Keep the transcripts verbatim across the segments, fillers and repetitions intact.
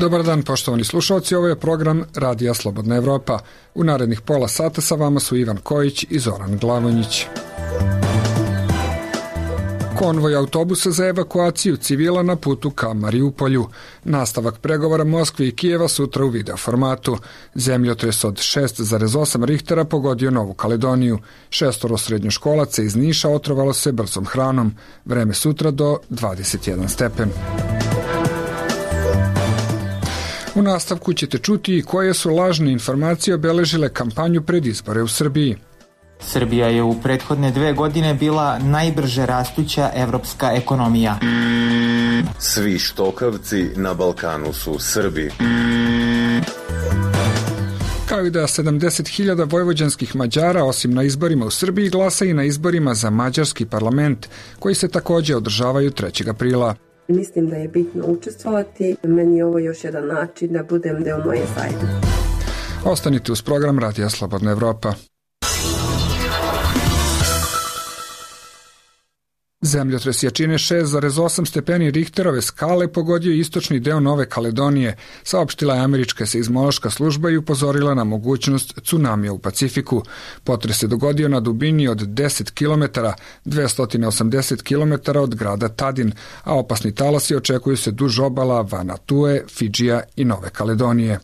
Dobar dan, poštovani slušalci, ovo je program Radija Slobodna Evropa. U narednih pola sata sa vama su Ivan Kojić i Zoran Glavonjić. Konvoj autobusa za evakuaciju civila na putu ka Mariupolju. Nastavak pregovora Moskve i Kijeva sutra u video formatu. Zemljotres od šest zarez osam Richtera pogodio Novu Kaledoniju. Šestoro srednjoškolaca iz Niša otrovalo se brzom hranom. Vreme sutra do dvadeset jedan stepen. U nastavku ćete čuti i koje su lažne informacije obeležile kampanju pred izbore u Srbiji. Srbija je u prethodne dve godine bila najbrže rastuća evropska ekonomija. Svi štokavci na Balkanu su Srbi. Kao i da sedamdeset hiljada vojvođanskih Mađara, osim na izborima u Srbiji, glasa i na izborima za mađarski parlament, koji se takođe održavaju trećeg aprila. Mislim da je bitno učestvovati. Meni je ovo još jedan način da budem deo moje zajednice. Ostanite uz program Radija Slobodna Evropa. Zemljotres jačine šest zarez osam stepeni Richterove skale pogodio istočni deo Nove Kaledonije, saopštila je američka seizmološka služba i upozorila na mogućnost tsunamija u Pacifiku. Potres se dogodio na dubini od deset kilometara, dvesta osamdeset kilometara od grada Tadin, a opasni talasi očekuju se duž obala Vanatue, Fidžija i Nove Kaledonije.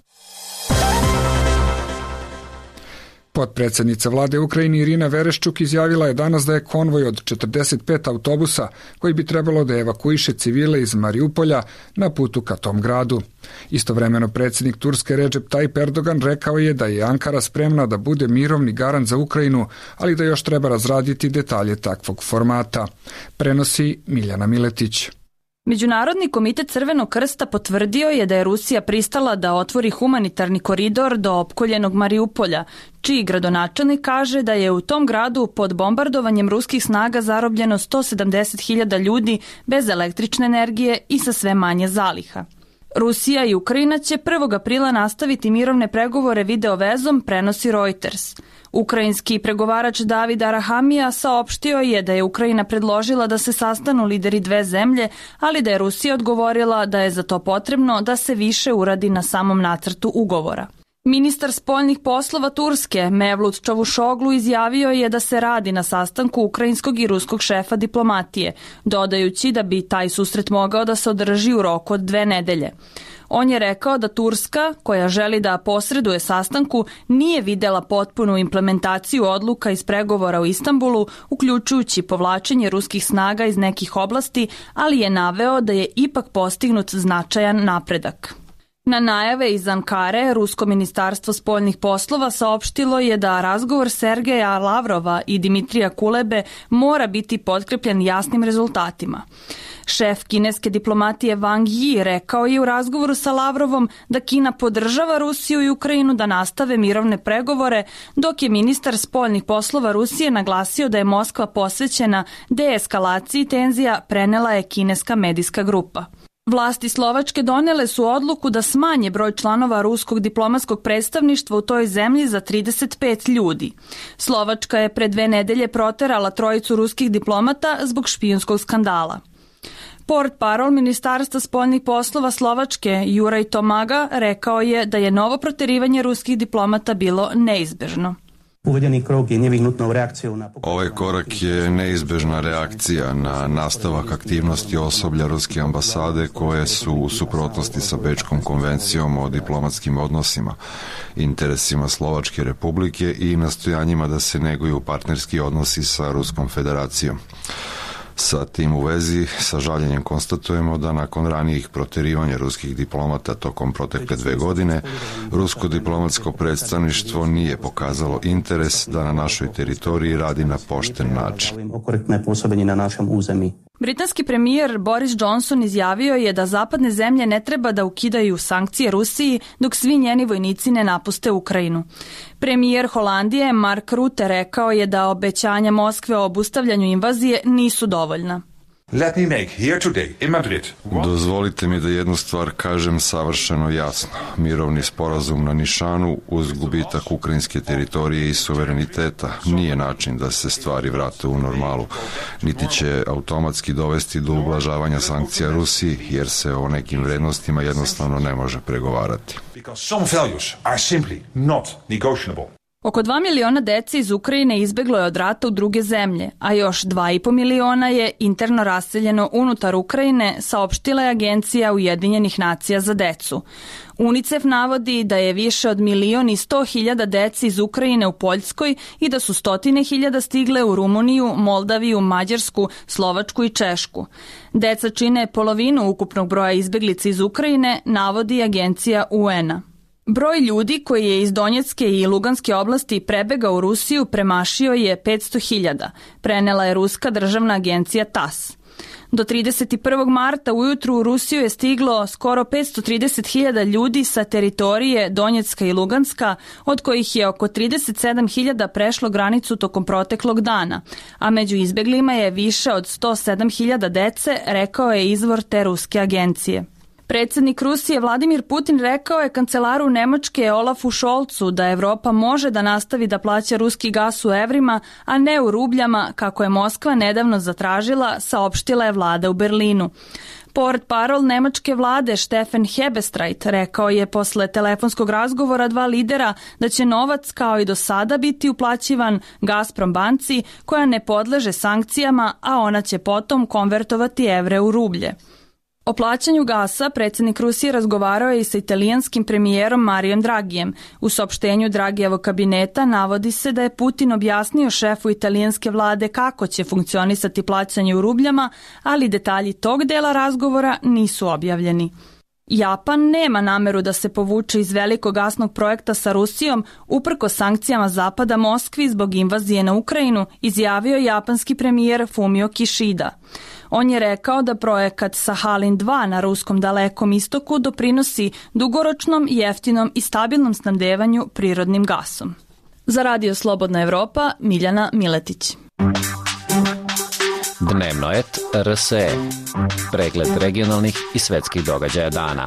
Potpredsednica vlade Ukrajine Irina Vereščuk izjavila je danas da je konvoj od četrdeset pet autobusa koji bi trebalo da evakuiše civile iz Mariupolja na putu ka tom gradu. Istovremeno predsjednik Turske Recep Tayyip Erdogan rekao je da je Ankara spremna da bude mirovni garant za Ukrajinu, ali da još treba razraditi detalje takvog formata. Prenosi Miljana Miletić. Međunarodni komitet Crvenog krsta potvrdio je da je Rusija pristala da otvori humanitarni koridor do opkoljenog Mariupolja, čiji gradonačelnik kaže da je u tom gradu pod bombardovanjem ruskih snaga zarobljeno sto sedamdeset hiljada ljudi bez električne energije i sa sve manje zaliha. Rusija i Ukrajina će prvog aprila nastaviti mirovne pregovore video vezom, prenosi Reuters. Ukrajinski pregovarač David Arahamija saopštio je da je Ukrajina predložila da se sastanu lideri dve zemlje, ali da je Rusija odgovorila da je za to potrebno da se više uradi na samom nacrtu ugovora. Ministar spoljnih poslova Turske Mevlut Čavuşoglu izjavio je da se radi na sastanku ukrajinskog i ruskog šefa diplomatije, dodajući da bi taj susret mogao da se održi u roku od dve nedelje. On je rekao da Turska, koja želi da posreduje sastanku, nije videla potpunu implementaciju odluka iz pregovora u Istanbulu, uključujući povlačenje ruskih snaga iz nekih oblasti, ali je naveo da je ipak postignut značajan napredak. Na najave iz Ankare, Rusko ministarstvo spoljnih poslova saopštilo je da razgovor Sergeja Lavrova i Dimitrija Kulebe mora biti potkrepljen jasnim rezultatima. Šef kineske diplomatije Wang Yi rekao je u razgovoru sa Lavrovom da Kina podržava Rusiju i Ukrajinu da nastave mirovne pregovore, dok je ministar spoljnih poslova Rusije naglasio da je Moskva posvećena deeskalaciji tenzija, prenela je kineska medijska grupa. Vlasti Slovačke donele su odluku da smanje broj članova ruskog diplomatskog predstavništva u toj zemlji za trideset pet ljudi. Slovačka je pre dve nedelje proterala trojicu ruskih diplomata zbog špijunskog skandala. Portparol Ministarstva spoljnih poslova Slovačke Juraj Tomaga rekao je da je novo proterivanje ruskih diplomata bilo neizbežno. Ovaj korak je neizbežna reakcija na nastavak aktivnosti osoblja ruske ambasade koje su u suprotnosti sa Bečkom konvencijom o diplomatskim odnosima, interesima Slovačke republike i nastojanjima da se neguju partnerski odnosi sa Ruskom federacijom. Sa tim u vezi, sa žaljenjem konstatujemo da nakon ranijih proterivanja ruskih diplomata tokom protekle dve godine, rusko diplomatsko predstavništvo nije pokazalo interes da na našoj teritoriji radi na pošten način. Britanski premijer Boris Johnson izjavio je da zapadne zemlje ne treba da ukidaju sankcije Rusiji dok svi njeni vojnici ne napuste Ukrajinu. Premijer Holandije Mark Rutte rekao je da obećanja Moskve o obustavljanju invazije nisu dovoljna. Let me make here today in Madrid. Dozvolite mi da jednu stvar kažem savršeno jasno. Mirovni sporazum na Nišanu uz gubitak ukrajinske teritorije i suvereniteta nije način da se stvari vrate u normalu, niti će automatski dovesti do ublažavanja sankcija Rusiji, jer se o nekim vrednostima jednostavno ne može pregovarati. Because some values are simply not negotiable. Oko dva miliona dece iz Ukrajine izbeglo je od rata u druge zemlje, a još dva i po miliona je interno raseljeno unutar Ukrajine, saopštila je Agencija Ujedinjenih nacija za decu. UNICEF navodi da je više od milion i sto hiljada dece iz Ukrajine u Poljskoj i da su stotine hiljada stigle u Rumuniju, Moldaviju, Mađarsku, Slovačku i Češku. Deca čine polovinu ukupnog broja izbeglica iz Ukrajine, navodi Agencija U N-a. Broj ljudi koji je iz Donjecke i Luganske oblasti prebegao u Rusiju premašio je petsto hiljada, prenela je ruska državna agencija T A S. Do trideset prvog marta ujutru u Rusiju je stiglo skoro petsto trideset hiljada ljudi sa teritorije Donjecka i Luganska, od kojih je oko trideset sedam hiljada prešlo granicu tokom proteklog dana, a među izbeglima je više od sto sedam hiljada dece, rekao je izvor te ruske agencije. Predsjednik Rusije Vladimir Putin rekao je kancelaru Nemačke Olafu Scholzu da Evropa može da nastavi da plaća ruski gas u evrima, a ne u rubljama, kako je Moskva nedavno zatražila, saopštila je vlada u Berlinu. Portparol nemačke vlade Stefan Hebestreit rekao je posle telefonskog razgovora dva lidera da će novac kao i do sada biti uplaćivan Gazprom banci koja ne podleže sankcijama, a ona će potom konvertovati evre u rublje. O plaćanju gasa predsjednik Rusije razgovarao je i sa italijanskim premijerom Marijom Dragijem. U saopštenju Dragijevog kabineta navodi se da je Putin objasnio šefu italijanske vlade kako će funkcionisati plaćanje u rubljama, ali detalji tog dela razgovora nisu objavljeni. Japan nema nameru da se povuče iz velikog gasnog projekta sa Rusijom uprko sankcijama Zapada Moskvi zbog invazije na Ukrajinu, izjavio japanski premijer Fumio Kishida. On je rekao da projekat Sahalin dva na ruskom Dalekom istoku doprinosi dugoročnom, jeftinom i stabilnom snabdevanju prirodnim gasom. Za Radio Slobodna Evropa, Miljana Miletić. Dnevnoet R S E. Pregled regionalnih i svetskih događaja dana.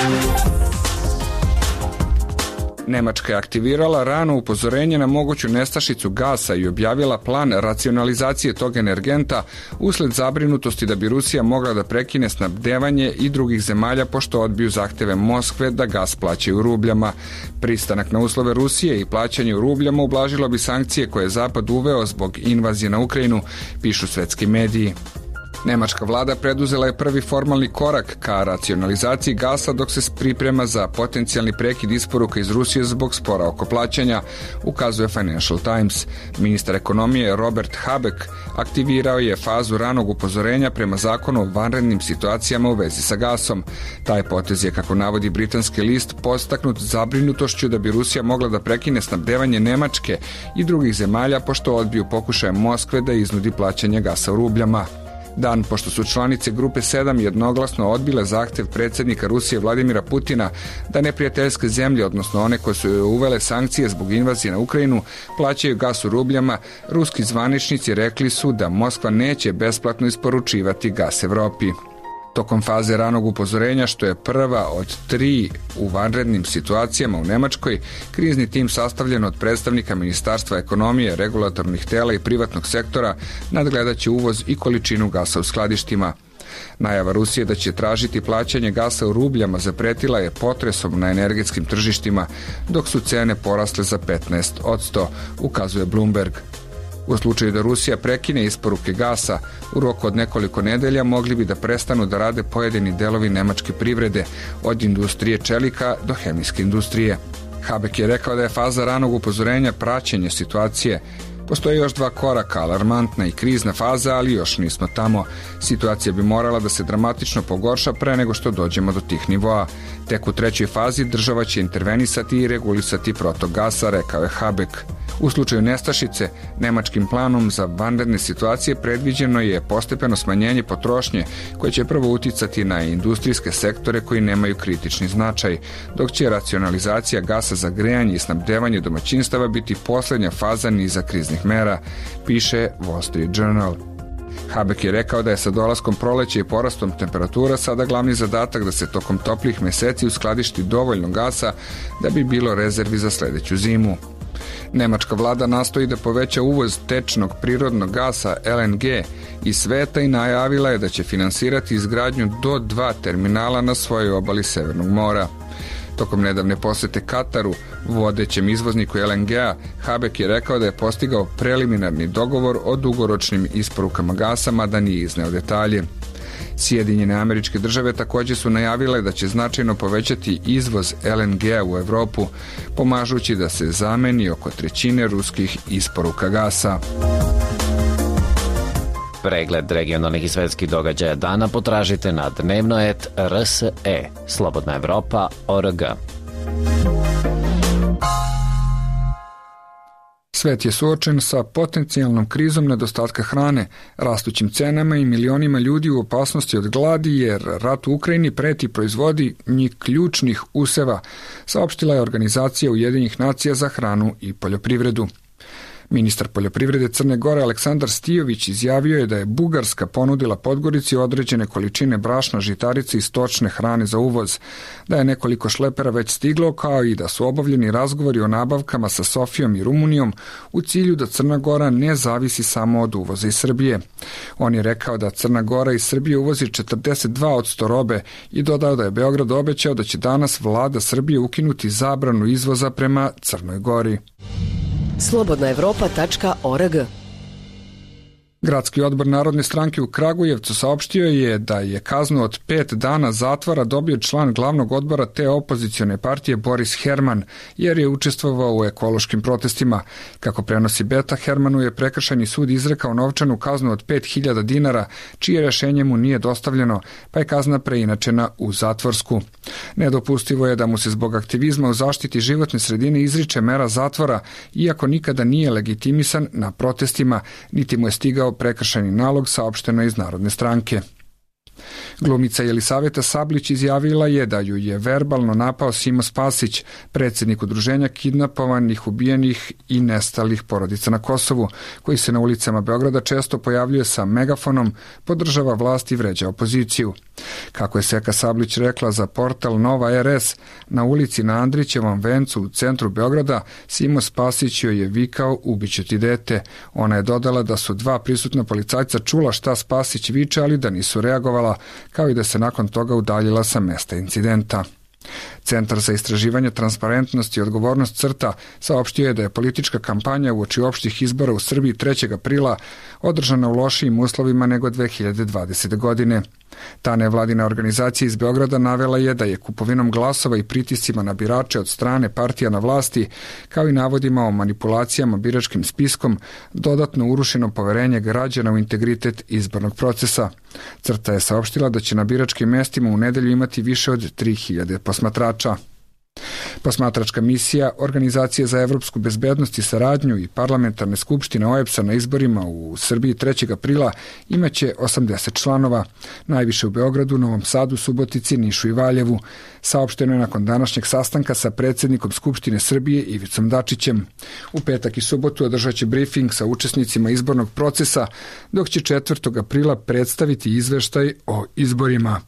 Nemačka je aktivirala rano upozorenje na moguću nestašicu gasa i objavila plan racionalizacije tog energenta usled zabrinutosti da bi Rusija mogla da prekine snabdevanje i drugih zemalja pošto odbiju zahteve Moskve da gas plaćaju u rubljama. Pristanak na uslove Rusije i plaćanje u rubljama ublažilo bi sankcije koje je Zapad uveo zbog invazije na Ukrajinu, pišu svetski mediji. Nemačka vlada preduzela je prvi formalni korak ka racionalizaciji gasa dok se priprema za potencijalni prekid isporuka iz Rusije zbog spora oko plaćanja, ukazuje Financial Times. Ministar ekonomije Robert Habeck aktivirao je fazu ranog upozorenja prema zakonu o vanrednim situacijama u vezi sa gasom. Taj potez je, kako navodi britanski list, postaknut zabrinutošću da bi Rusija mogla da prekine snabdevanje Nemačke i drugih zemalja pošto odbiju pokušaje Moskve da iznudi plaćanje gasa u rubljama. Dan pošto su članice Grupe sedam jednoglasno odbile zahtev predsjednika Rusije Vladimira Putina da neprijateljske zemlje, odnosno one koje su uvele sankcije zbog invazije na Ukrajinu, plaćaju gas u rubljama, ruski zvaničnici rekli su da Moskva neće besplatno isporučivati gas Evropi. Tokom faze ranog upozorenja, što je prva od tri u vanrednim situacijama u Nemačkoj, krizni tim sastavljen od predstavnika Ministarstva ekonomije, regulatornih tela i privatnog sektora nadgledaće uvoz i količinu gasa u skladištima. Najava Rusije da će tražiti plaćanje gasa u rubljama zapretila je potresom na energetskim tržištima, dok su cene porasle za petnaest posto, ukazuje Bloomberg. U slučaju da Rusija prekine isporuke gasa, u roku od nekoliko nedelja mogli bi da prestanu da rade pojedini delovi nemačke privrede, od industrije čelika do hemijske industrije. Habeck je rekao da je faza ranog upozorenja praćenje situacije. Postoje još dva koraka, alarmantna i krizna faza, ali još nismo tamo. Situacija bi morala da se dramatično pogorša pre nego što dođemo do tih nivoa. Tek u trećoj fazi država će intervenisati i regulisati protok gasa, rekao je Habeck. U slučaju nestašice, nemačkim planom za vanredne situacije predviđeno je postepeno smanjenje potrošnje koje će prvo uticati na industrijske sektore koji nemaju kritični značaj, dok će racionalizacija gasa za grejanje i snabdevanje domaćinstava biti posljednja faza niza kriznih mera, piše Wall Street Journal. Habeck je rekao da je sa dolaskom proleća i porastom temperatura sada glavni zadatak da se tokom toplih meseci uskladišti dovoljno gasa da bi bilo rezervi za sledeću zimu. Nemačka vlada nastoji da poveća uvoz tečnog prirodnog gasa L N G iz sveta i najavila je da će finansirati izgradnju do dva terminala na svojoj obali Severnog mora. Tokom nedavne posete Kataru, vodećem izvozniku L N G-a, Habeck je rekao da je postigao preliminarni dogovor o dugoročnim isporukama gasa, mada nije izneo detalje. Sjedinjene Američke Države također su najavile da će značajno povećati izvoz L N G-a u Evropu, pomažući da se zameni oko trećine ruskih isporuka gasa. Pregled regionalnih i svetskih događaja dana potražite na dnevno et r s e, slobodna evropa tačka org. Svet je suočen sa potencijalnom krizom nedostatka hrane, rastućim cenama i milionima ljudi u opasnosti od gladi jer rat u Ukrajini preti proizvodnji ključnih useva, saopštila je Organizacija Ujedinjenih nacija za hranu i poljoprivredu. Ministar poljoprivrede Crne Gore Aleksandar Stijović izjavio je da je Bugarska ponudila Podgorici određene količine brašna, žitarice i stočne hrane za uvoz, da je nekoliko šlepera već stiglo, kao i da su obavljeni razgovori o nabavkama sa Sofijom i Rumunijom u cilju da Crna Gora ne zavisi samo od uvoza iz Srbije. On je rekao da Crna Gora iz Srbije uvozi četrdeset dva posto robe i dodao da je Beograd obećao da će danas vlada Srbije ukinuti zabranu izvoza prema Crnoj Gori. slobodna evropa tačka org. Gradski odbor Narodne stranke u Kragujevcu saopštio je da je kaznu od pet dana zatvora dobio član glavnog odbora te opozicione partije Boris Herman, jer je učestvovao u ekološkim protestima. Kako prenosi Beta, Hermanu je prekršajni sud izrekao novčanu kaznu od pet hiljada dinara, čije rešenje mu nije dostavljeno, pa je kazna preinačena u zatvorsku. Nedopustivo je da mu se zbog aktivizma u zaštiti životne sredine izriče mera zatvora, iako nikada nije legitimisan na protestima, niti mu je stigao prekršajni nalog, saopšteno iz Narodne stranke. Glumica Jelisaveta Sablić izjavila je da ju je verbalno napao Simo Spasić, predsjednik udruženja kidnapovanih, ubijenih i nestalih porodica na Kosovu, koji se na ulicama Beograda često pojavljuje sa megafonom, podržava vlast i vređa opoziciju. Kako je Seka Sablić rekla za portal Nova R S, na ulici na Andrićevom vencu u centru Beograda Simo Spasić joj je vikao ubiću ti dete. Ona je dodala da su dva prisutna policajca čula šta Spasić viče, ali da nisu reagovala, kao i da se nakon toga udaljila sa mesta incidenta. Centar za istraživanje transparentnosti i odgovornost CRTA saopštio je da je politička kampanja uoči opštih izbora u Srbiji trećeg aprila održana u lošijim uslovima nego dve hiljade dvadesete. godine. Ta nevladina organizacija iz Beograda navela je da je kupovinom glasova i pritiscima na birače od strane partija na vlasti, kao i navodima o manipulacijama biračkim spiskom, dodatno urušeno poverenje građana u integritet izbornog procesa. CRTA je saopštila da će na biračkim mestima u nedelju imati više od tri hiljade posmatrača. Posmatračka misija Organizacije za evropsku bezbednost i saradnju i parlamentarne skupštine O E B S-a na izborima u Srbiji trećeg aprila imaće osamdeset članova, najviše u Beogradu, Novom Sadu, Subotici, Nišu i Valjevu. Saopšteno je nakon današnjeg sastanka sa predsjednikom Skupštine Srbije Ivicom Dačićem. U petak i subotu održat će brifing sa učesnicima izbornog procesa, dok će četvrtog aprila predstaviti izveštaj o izborima.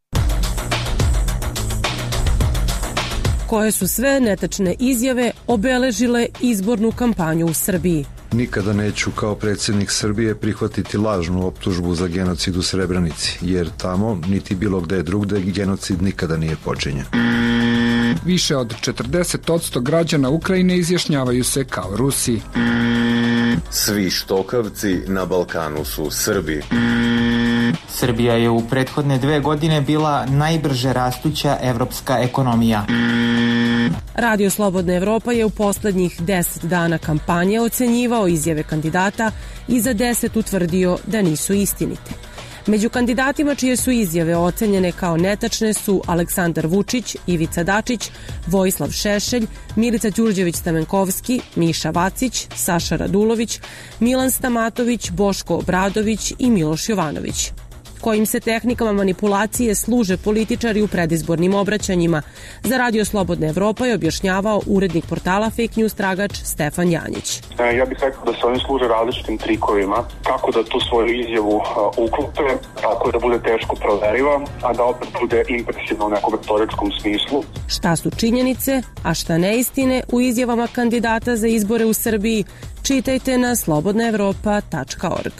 Koje su sve netačne izjave obeležile izbornu kampanju u Srbiji. Nikada neću kao predsjednik Srbije prihvatiti lažnu optužbu za genocid u Srebrenici, jer tamo, niti bilo gde drugde, genocid nikada nije počinjen. Više od četrdeset posto građana Ukrajine izjašnjavaju se kao Rusi. Svi štokavci na Balkanu su Srbi. Srbija je u prethodne dve godine bila najbrže rastuća evropska ekonomija. Radio Slobodna Evropa je u poslednjih deset dana kampanje ocenjivao izjave kandidata i za deset utvrdio da nisu istinite. Među kandidatima čije su izjave ocenjene kao netačne su Aleksandar Vučić, Ivica Dačić, Vojislav Šešelj, Milica Đurđević-Stamenkovski, Miša Vacić, Saša Radulović, Milan Stamatović, Boško Obradović i Miloš Jovanović. kojim se tehnikama manipulacije služe političari u predizbornim obraćanjima. Za Radio Slobodna Evropa je objašnjavao urednik portala Fake News Tragač Stefan Janjić. Ja bih rekao da se oni služe različitim trikovima, kako da tu svoju izjavu uklope, tako da bude teško proveriva, a da opet bude impresivno u nekom retoričkom smislu. Šta su činjenice, a šta neistine u izjavama kandidata za izbore u Srbiji, čitajte na slobodna evropa tačka org.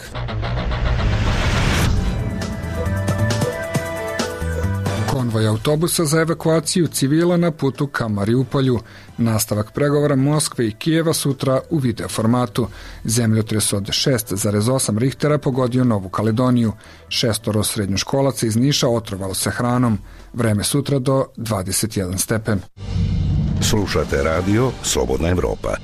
Konvoj autobusa za evakuaciju civila na putu ka Mariupolju. Nastavak pregovora Moskve i Kijeva sutra u video formatu. Zemljotres od šest zarez osam Richtera pogodio Novu Kaledoniju. Šestoro srednjoškolaca iz Niša otrovalo se hranom. Vreme sutra do dvadeset jedan stepen. Slušate radio Slobodna Evropa.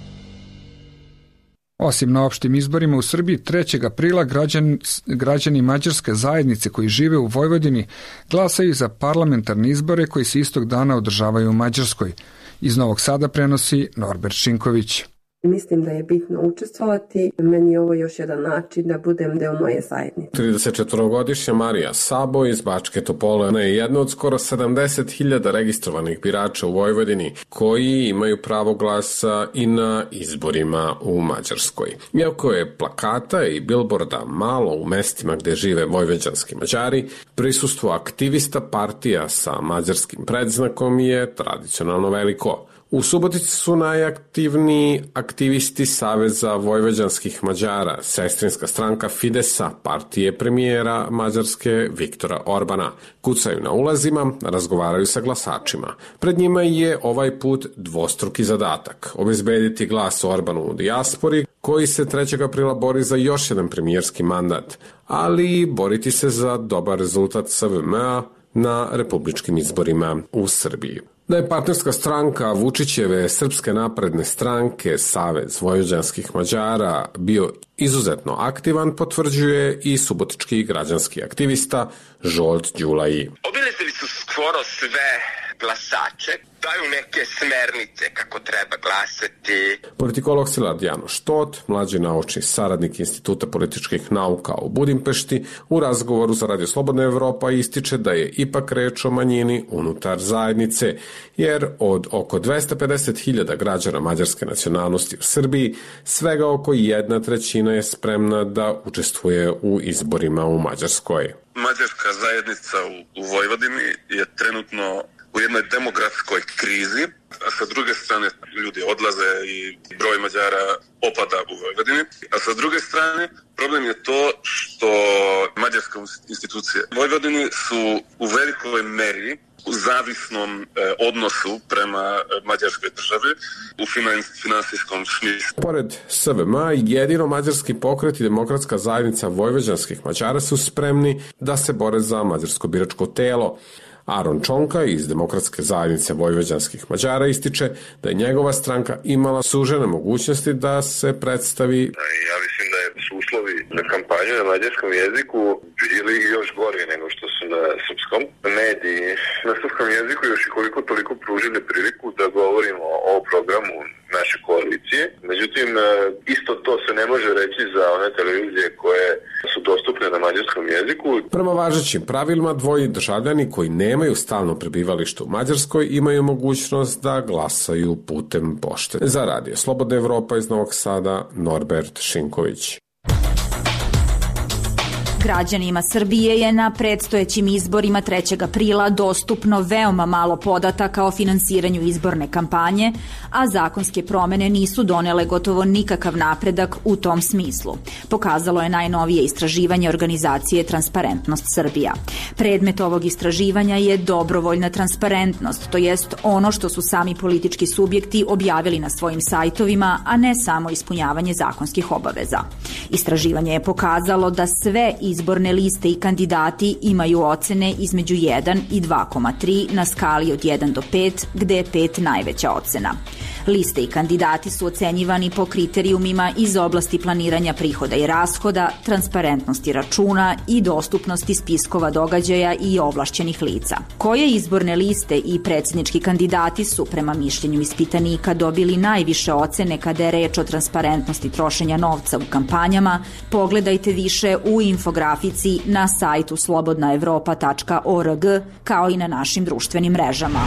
Osim na opštim izborima u Srbiji, trećeg aprila građan, građani mađarske zajednice koji žive u Vojvodini glasaju za parlamentarne izbore koji se istog dana održavaju u Mađarskoj. Iz Novog Sada prenosi Norbert Šinković. Mislim da je bitno učestvovati. Meni je ovo još jedan način da budem deo moje zajednice. tridesetčetvorogodišnja Marija Sabo iz Bačke Topole je jedna od skoro sedamdeset hiljada registrovanih birača u Vojvodini koji imaju pravo glasa i na izborima u Mađarskoj. Iako je plakata i bilborda malo u mestima gde žive vojvođanski Mađari, prisustvo aktivista partija sa mađarskim predznakom je tradicionalno veliko. U Subotici su najaktivniji aktivisti Saveza vojvođanskih Mađara, sestrinska stranka Fidesa, partije premijera Mađarske Viktora Orbana. Kucaju na ulazima, razgovaraju sa glasačima. Pred njima je ovaj put dvostruki zadatak – obezbediti glas Orbanu u dijaspori, koji se trećeg aprila bori za još jedan premijerski mandat, ali boriti se za dobar rezultat S V M-a na republičkim izborima u Srbiji. Da je partnerska stranka Vučićeve Srpske napredne stranke Savez vojvođanskih Mađara bio izuzetno aktivan, potvrđuje i subotički građanski aktivista Žolt Đulaji. Obilazili su skoro sve glasače, daju neke smernice kako treba glasati. Politikolog Szilard Janoš Tot, mlađi naučni saradnik Instituta političkih nauka u Budimpešti, u razgovoru za Radio Slobodna Evropa ističe da je ipak reč o manjini unutar zajednice, jer od oko dvesta pedeset hiljada građana mađarske nacionalnosti u Srbiji, svega oko jedna trećina je spremna da učestvuje u izborima u Mađarskoj. Mađarska zajednica u Vojvodini je trenutno u jednoj demografskoj krizi, a sa druge strane ljudi odlaze i broj Mađara opada u Vojvodini, a sa druge strane problem je to što mađarske institucije u Vojvodini su u velikoj meri u zavisnom e, odnosu prema mađarskoj državi u finansijskom smislu. Pored S V M-a, jedino mađarski pokret i demokratska zajednica vojvođanskih Mađara su spremni da se bore za mađarsko biračko telo. Aron Čonka iz Demokratske zajednice vojvođanskih Mađara ističe da je njegova stranka imala sužene mogućnosti da se predstavi. Ja mislim da su uslovi za kampanju na mađarskom jeziku bili još gori nego što su na srpskom. Mediji na srpskom jeziku još i koliko toliko pružili priliku da govorimo o programu naše koalicije. Međutim, isto to se ne može reći za one televizije koje su dostupne na mađarskom jeziku. Prema važećim pravilima, dvoji državljani koji nemaju stalno prebivalište u Mađarskoj imaju mogućnost da glasaju putem pošte. Za Radio Slobodna Evropa iz Novog Sada, Norbert Šinković. Građanima Srbije je na predstojećim izborima trećeg aprila dostupno veoma malo podataka o finansiranju izborne kampanje, a zakonske promene nisu donele gotovo nikakav napredak u tom smislu. Pokazalo je najnovije istraživanje organizacije Transparentnost Srbija. Predmet ovog istraživanja je dobrovoljna transparentnost, to jest ono što su sami politički subjekti objavili na svojim sajtovima, a ne samo ispunjavanje zakonskih obaveza. Istraživanje je pokazalo da sve izborne liste i kandidati imaju ocene između jedan i dva zarez tri na skali od jedan do pet, gde je pet najveća ocena. Liste i kandidati su ocenjivani po kriterijumima iz oblasti planiranja prihoda i rashoda, transparentnosti računa i dostupnosti spiskova događaja i ovlašćenih lica. Koje izborne liste i predsjednički kandidati su prema mišljenju ispitanika dobili najviše ocene kada je reč o transparentnosti trošenja novca u kampanjama, pogledajte više u infografici na sajtu slobodna evropa tačka org kao i na našim društvenim mrežama.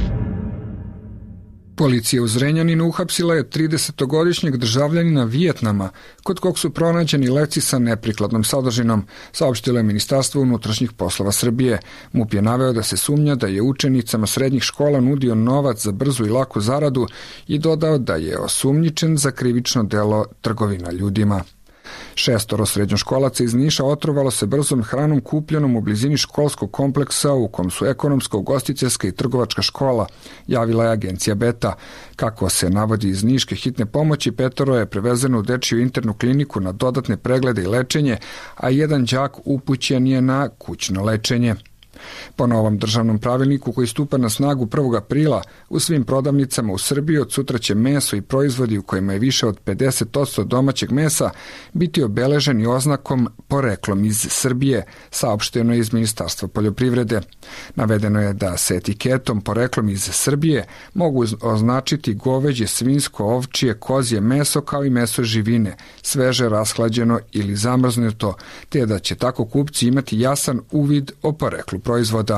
Policija u Zrenjaninu uhapsila je tridesetogodišnjeg državljanina Vijetnama, kod kog su pronađeni leci sa neprikladnom sadržinom, saopštilo je Ministarstvo unutrašnjih poslova Srbije. MUP je naveo da se sumnja da je učenicama srednjih škola nudio novac za brzu i laku zaradu i dodao da je osumnjičen za krivično delo trgovina ljudima. Šestoro srednjoškolaca iz Niša otrovalo se brzom hranom kupljenom u blizini školskog kompleksa u kom su ekonomska, ugostiteljska i trgovačka škola, javila je agencija Beta. Kako se navodi iz Niške hitne pomoći, petoro je prevezeno u dečiju internu kliniku na dodatne preglede i lečenje, a jedan đak upućen je na kućno lečenje. Po novom državnom pravilniku koji stupa na snagu prvog aprila, u svim prodavnicama u Srbiji od sutra će meso i proizvodi u kojima je više od pedeset posto domaćeg mesa biti obeleženi oznakom poreklom iz Srbije, saopšteno je iz Ministarstva poljoprivrede. Navedeno je da se etiketom poreklom iz Srbije mogu označiti goveđe, svinjsko, ovčije, kozje meso kao i meso živine, sveže, rashlađeno ili zamrznuto, te da će tako kupci imati jasan uvid o poreklu proizvoda.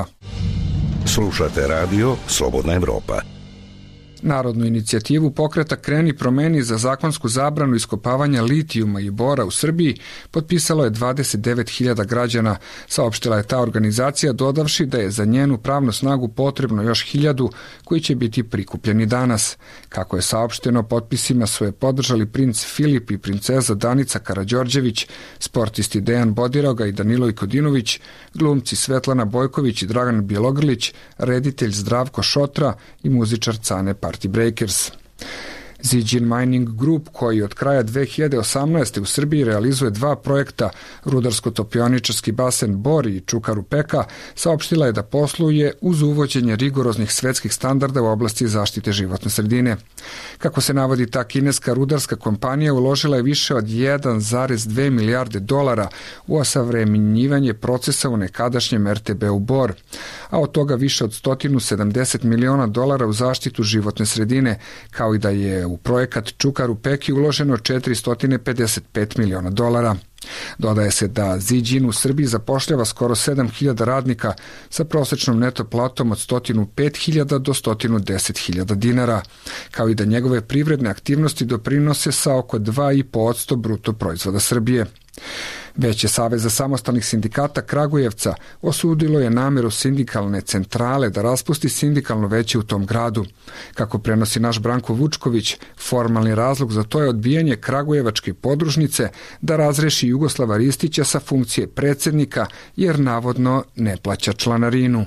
Slušate radio Slobodna Evropa. Narodnu inicijativu pokreta Kreni promeni za zakonsku zabranu iskopavanja litijuma i bora u Srbiji potpisalo je dvadeset devet hiljada građana, saopštila je ta organizacija dodavši da je za njenu pravnu snagu potrebno još hiljadu koji će biti prikupljeni danas. Kako je saopšteno, potpisima su je podržali princ Filip i princeza Danica Karađorđević, sportisti Dejan Bodiroga i Danilo Ikodinović, glumci Svetlana Bojković i Dragan Bjelogrlić, reditelj Zdravko Šotra i muzičar Cane Party Breakers. Zijin Mining Group, koji od kraja dve hiljade osamnaeste. u Srbiji realizuje dva projekta, rudarsko-topioničarski basen Bor i Čukaru Peka, saopštila je da posluje uz uvođenje rigoroznih svetskih standarda u oblasti zaštite životne sredine. Kako se navodi, ta kineska rudarska kompanija uložila je više od jedan zarez dve milijarde dolara u osavremenjivanje procesa u nekadašnjem er te be u Bor, a od toga više od sto sedamdeset miliona dolara u zaštitu životne sredine, kao i da je u projekat Čukaru Peki uloženo četiristo pedeset pet miliona dolara. Dodaje se da Zijin u Srbiji zapošljava skoro sedam hiljada radnika sa prosečnom neto platom od sto pet hiljada do sto deset hiljada dinara, kao i da njegove privredne aktivnosti doprinose sa oko dva i po posto bruto proizvoda Srbije. Veće Saveza samostalnih sindikata Kragujevca osudilo je nameru sindikalne centrale da raspusti sindikalno veće u tom gradu. Kako prenosi naš Branko Vučković, formalni razlog za to je odbijanje Kragujevačke podružnice da razreši Jugoslava Ristića sa funkcije predsjednika jer navodno ne plaća članarinu.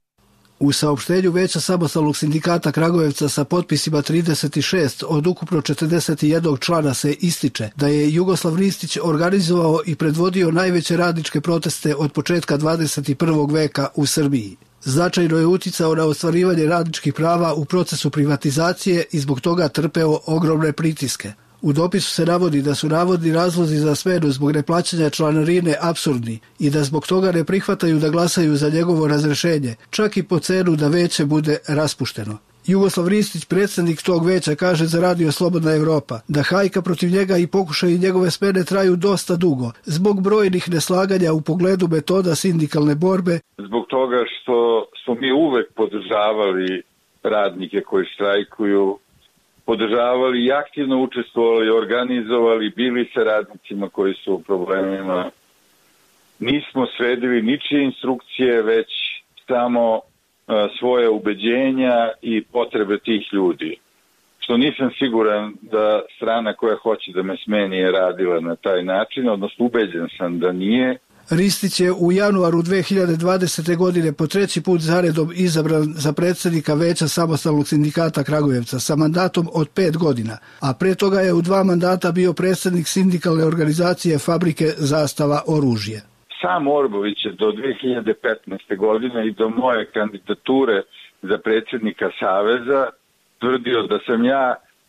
U saopštenju Veća samostalnog sindikata Kragujevca sa potpisima trideset šest od ukupno četrdeset jedan člana se ističe da je Jugoslav Ristić organizovao i predvodio najveće radničke proteste od početka dvadeset prvog veka u Srbiji. Značajno je uticao na ostvarivanje radničkih prava u procesu privatizacije i zbog toga trpeo ogromne pritiske. U dopisu se navodi da su navodni razlozi za smenu zbog neplaćanja članarine apsurdni i da zbog toga ne prihvataju da glasaju za njegovo razrešenje, čak i po cenu da veće bude raspušteno. Jugoslav Ristić, predsjednik tog veća, kaže za radio Slobodna Evropa da hajka protiv njega i pokušaji njegove smene traju dosta dugo, zbog brojnih neslaganja u pogledu metoda sindikalne borbe. Zbog toga što smo mi uvek podržavali radnike koji štrajkuju, podržavali i aktivno učestvovali, organizovali, bili sa radnicima koji su u problemima. Nismo sledili ničije instrukcije, već samo a, svoje ubeđenja i potrebe tih ljudi. Što nisam siguran da strana koja hoće da me smeni je radila na taj način, odnosno ubeđen sam da nije. Ristić je u januaru dve hiljade dvadesete. godine po treći put zaredom izabran za predsjednika Veća samostalnog sindikata Kragujevca sa mandatom od pet godina, a pre toga je u dva mandata bio predsjednik sindikalne organizacije Fabrike Zastava oružje. Sam Orbović je do dve hiljade petnaeste. godine i do moje kandidature za predsjednika Saveza tvrdio da sam ja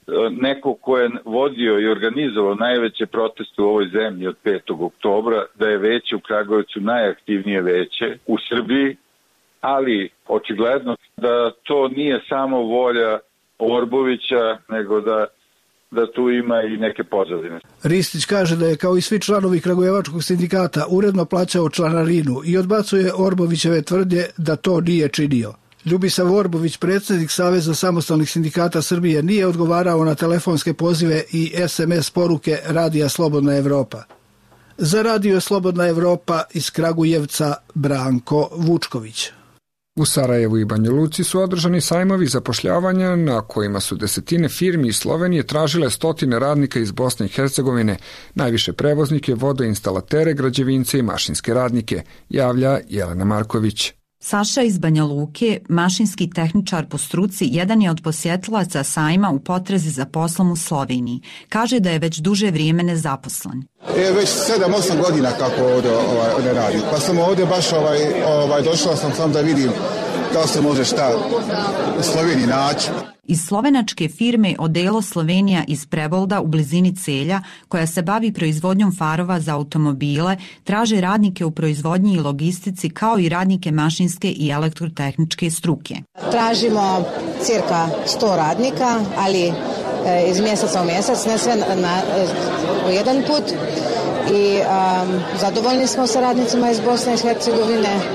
neko ko je vodio i organizovao najveće proteste u ovoj zemlji od petog oktobra, da je veće u Kragujevcu najaktivnije veće u Srbiji, ali očigledno da to nije samo volja Orbovića, nego da da tu ima i neke pozadine. Ristić kaže da je kao i svi članovi Kragujevačkog sindikata uredno plaćao članarinu i odbacuje Orbovićeve tvrdnje da to nije činio. Ljubisav Orbović, predsjednik Saveza samostalnih sindikata Srbije, nije odgovarao na telefonske pozive i es em es poruke Radija Slobodna Evropa. Za Radio Slobodna Evropa iz Kragujevca Branko Vučković. U Sarajevu i Banja Luci su održani sajmovi zapošljavanja na kojima su desetine firmi iz Slovenije tražile stotine radnika iz Bosne i Hercegovine, najviše prevoznike, vodoinstalatere, građevince i mašinske radnike, javlja Jelena Marković. Saša iz Banja Luke, mašinski tehničar po struci, jedan je od posjetilaca sajma u potrazi za poslom u Sloveniji. Kaže da je već duže vrijeme nezaposlen. E, već sedam osam godina kako ovdje, ovaj, ovdje radim. Pa sam ovdje baš ovaj, ovaj, došao sam sam da vidim da li se može šta u Sloveniji naći. Iz slovenačke firme Odelo Slovenija iz Prebolda u blizini Celja, koja se bavi proizvodnjom farova za automobile, traže radnike u proizvodnji i logistici kao i radnike mašinske i elektrotehničke struke. Tražimo cirka sto radnika, ali e, iz mjeseca u mjesec, ne sve na, na, u jedan put. I um, zadovoljni smo sa radnicima iz Bosne i Hercegovine e,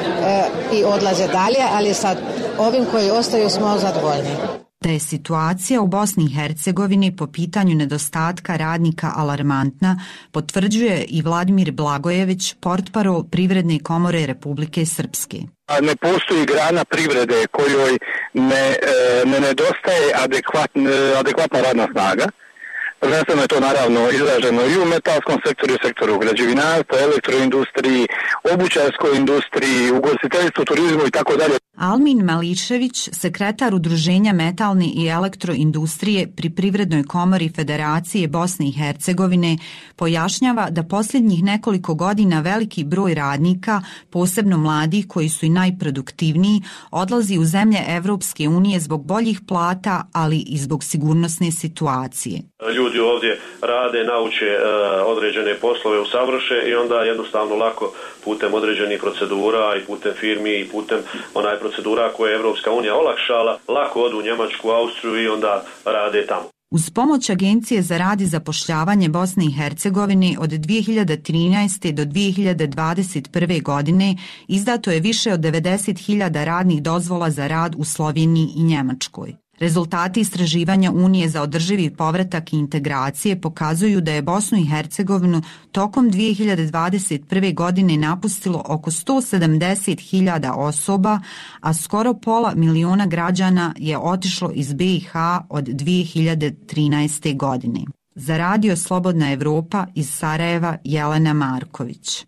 i odlaze dalje, ali sa ovim koji ostaju smo zadovoljni. Da je situacija u Bosni i Hercegovini po pitanju nedostatka radnika alarmantna, potvrđuje i Vladimir Blagojević, portparol Privredne komore Republike Srpske. Ne postoji grana privrede kojoj ne, ne nedostaje adekvatna, adekvatna radna snaga. Prvenstveno je to naravno izraženo i u metalskom sektoru, u sektoru građevinarstva, elektroindustriji, obućarskoj industriji, ugostiteljstvu, turizmu i tako dalje. Almin Mališević, sekretar Udruženja metalne i elektroindustrije pri Privrednoj komori Federacije Bosne i Hercegovine, pojašnjava da posljednjih nekoliko godina veliki broj radnika, posebno mladih koji su i najproduktivniji, odlazi u zemlje Evropske unije zbog boljih plata, ali i zbog sigurnosne situacije. Ljudi ovdje rade, nauče uh, određene poslove, usavrše i onda jednostavno lako putem određenih procedura i putem firmi i putem onaj procedura koje je Evropska unija olakšala, lako odu u Njemačku, Austriju i onda rade tamo. Uz pomoć Agencije za rad i zapošljavanje Bosne i Hercegovine od dvije hiljade trinaeste. do dvije hiljade dvadeset prve. godine izdato je više od devedeset hiljada radnih dozvola za rad u Sloveniji i Njemačkoj. Rezultati istraživanja Unije za održivi povratak i integracije pokazuju da je Bosnu i Hercegovinu tokom dvije hiljade dvadeset prve. godine napustilo oko sto sedamdeset hiljada osoba, a skoro pola miliona građana je otišlo iz be i ha od dvije hiljade trinaeste. godine. Za Radio Slobodna Evropa iz Sarajeva Jelena Marković.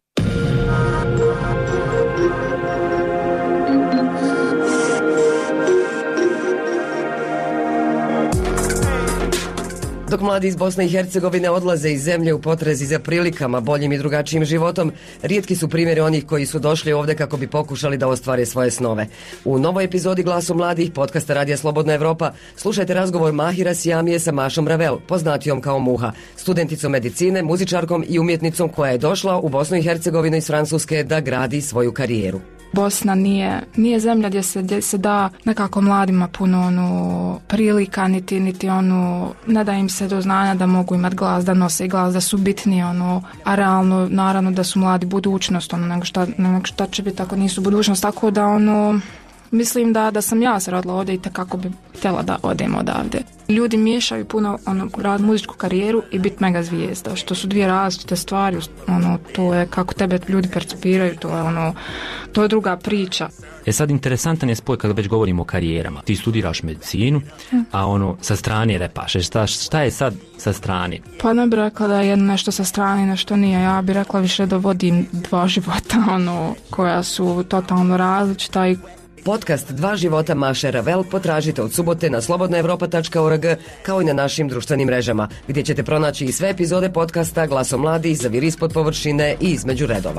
Dok mladi iz Bosne i Hercegovine odlaze iz zemlje u potrazi za prilikama, boljim i drugačijim životom, rijetki su primjeri onih koji su došli ovdje kako bi pokušali da ostvare svoje snove. U novoj epizodi Glasu mladih, podcasta Radija Slobodna Evropa, slušajte razgovor Mahira Sijamije sa Mašom Ravel, poznatijom kao Muha, studenticom medicine, muzičarkom i umjetnicom koja je došla u Bosnu i Hercegovinu iz Francuske da gradi svoju karijeru. Bosna nije, nije zemlja gdje se, gdje se da nekako mladima puno onu prilika, niti, niti onu, ne da im se do znanja da mogu imati glas, da nose glas, da su bitni, ono, a realno, naravno da su mladi budućnost, ono, nego šta, nego šta će biti ako nisu budućnost, tako da, ono, mislim da, da sam ja se rodila ovdje i tako bi htjela da odem odavde. Ljudi miješaju puno ono, rad muzičku karijeru i biti mega zvijezda, što su dvije različite stvari, ono, to je kako tebe ljudi percipiraju, to je, ono, to je druga priča. E sad, interesantan je spoj kada već govorimo o karijerama. Ti studiraš medicinu, a ono, sa strane repaš. Šta, šta je sad sa strane? Pa ne bi rekla da je nešto sa strane, nešto nije. Ja bi rekla više da vodim dva života, ono, koja su totalno različita i Podcast Dva života Maše Ravel potražite od subote na slobodna evropa tačka org kao i na našim društvenim mrežama, gdje ćete pronaći i sve epizode podcasta Glasom mladih, Zaviri ispod površine i Između redova.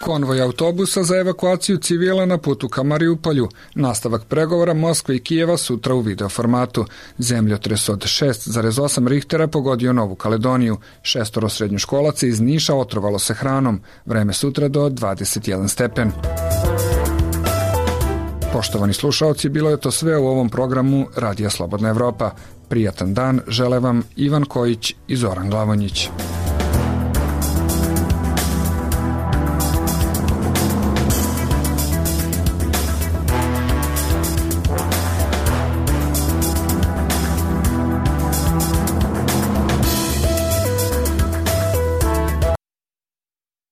Konvoj autobusa za evakuaciju civila na putu ka Mariupolju. Nastavak pregovora Moskve i Kijeva sutra u videoformatu. Zemljotres od šest zarez osam Richtera pogodio Novu Kaledoniju. Šestoro srednjoškolaca iz Niša otrovalo se hranom. Vreme sutra do dvadeset jedan stepen. Poštovani slušaoci, bilo je to sve u ovom programu Radija Slobodna Evropa. Prijatan dan žele vam Ivan Kojić i Zoran Glavonjić.